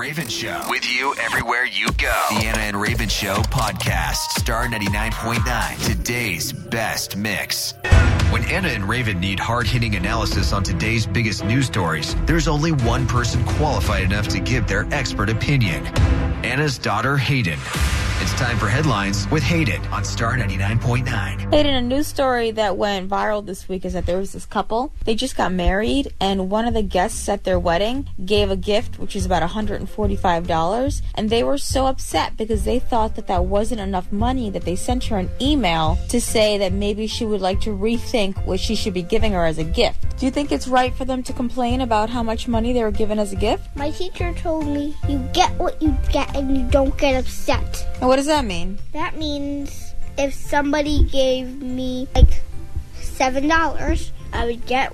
Raven Show. With you everywhere you go. The Anna and Raven Show podcast. Star 99.9. Today's best mix. When Anna and Raven need hard-hitting analysis on today's biggest news stories, there's only one person qualified enough to give their expert opinion. Anna's daughter, Hayden. It's time for headlines with Hayden on Star 99.9. Hayden, a news story that went viral this week is that there was this couple. They just got married, and one of the guests at their wedding gave a gift, which is about $145, and they were so upset because they thought that that wasn't enough money that they sent her an email to say that maybe she would like to rethink what she should be giving her as a gift. Do you think it's right for them to complain about how much money they were given as a gift? My teacher told me you get what you get and you don't get upset. And what does that mean? That means if somebody gave me like $7, I would get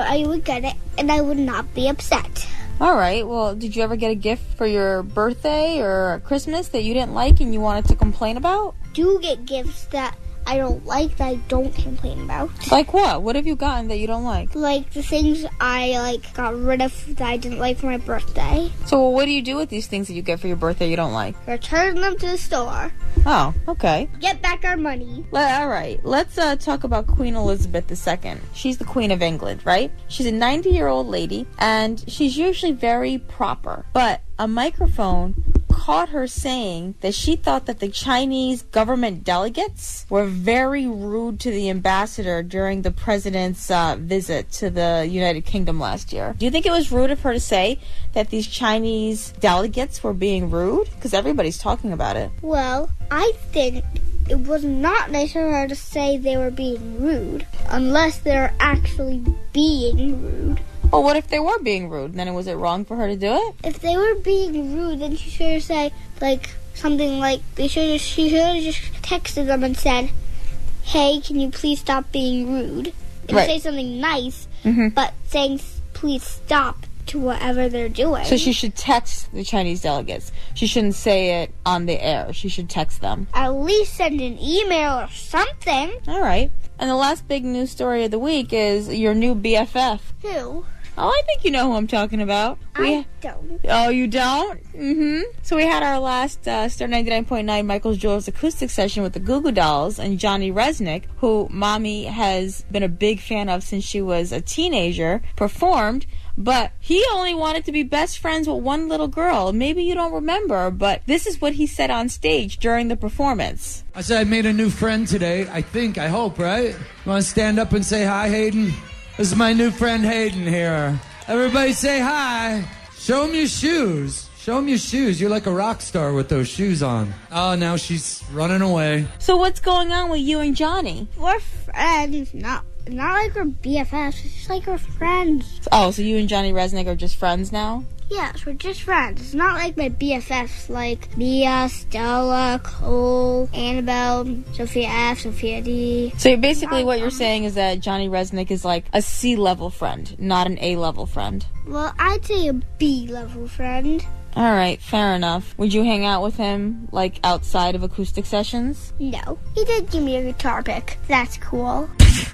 it and I would not be upset. All right. Well, did you ever get a gift for your birthday or Christmas that you didn't like and you wanted to complain about? Do get gifts that I don't like that I don't complain about. Like what? What have you gotten that you don't like? Like the things I got rid of that I didn't like for my birthday. So what do you do with these things that you get for your birthday you don't like? Return them to the store. Oh, okay. Get back our money. All right. Let's talk about Queen Elizabeth II. She's the Queen of England, right? She's a 90-year-old lady, and she's usually very proper. But a microphone caught her saying that she thought that the Chinese government delegates were very rude to the ambassador during the president's visit to the United Kingdom last year. Do you think it was rude of her to say that these Chinese delegates were being rude? Because everybody's talking about it. Well, I think it was not nice of her to say they were being rude, unless they're actually being rude. Well, what if they were being rude? Then was it wrong for her to do it? If they were being rude, then she should have said, something like, she should have just texted them and said, hey, can you please stop being rude? And right. Say something nice, but saying, please stop to whatever they're doing. So she should text the Chinese delegates. She shouldn't say it on the air. She should text them. At least send an email or something. All right. And the last big news story of the week is your new BFF. Who? Oh, I think you know who I'm talking about. I don't. Oh, you don't? Mm-hmm. So we had our last Star 99.9 Michael's Jewelers acoustic session with the Goo Goo Dolls and Johnny Resnick, who Mommy has been a big fan of since she was a teenager, performed. But he only wanted to be best friends with one little girl. Maybe you don't remember, but this is what he said on stage during the performance. I said I made a new friend today. I hope, right? You want to stand up and say hi, Hayden? This is my new friend Hayden here. Everybody say hi. Show him your shoes. Show him your shoes. You're like a rock star with those shoes on. Oh, now she's running away. So what's going on with you and Johnny? We're friends, not like we're BFFs. It's just like we're friends. Oh, so you and Johnny Resnick are just friends now? Yes, we're just friends. It's not like my BFFs like Mia, Stella, Cole, Annabelle, Sophia F, Sophia D. So basically what you're saying is that Johnny Resnick is like a C-level friend, not an A-level friend. Well, I'd say a B-level friend. All right, fair enough. Would you hang out with him, like, outside of acoustic sessions? No. He did give me a guitar pick. That's cool.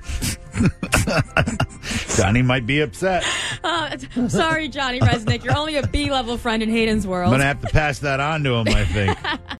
Johnny might be upset. Sorry, Johnny Resnick. You're only a B-level friend in Hayden's world. I'm going to have to pass that on to him, I think.